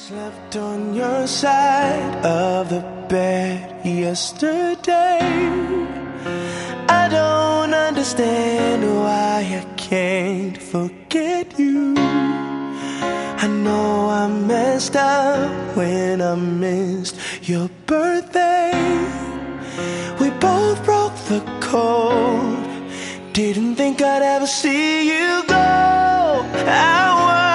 Slept on your side of the bed yesterday. I don't understand why I can't forget you. I know I messed up when I missed your birthday. We both broke the code. Didn't think I'd ever see you go. I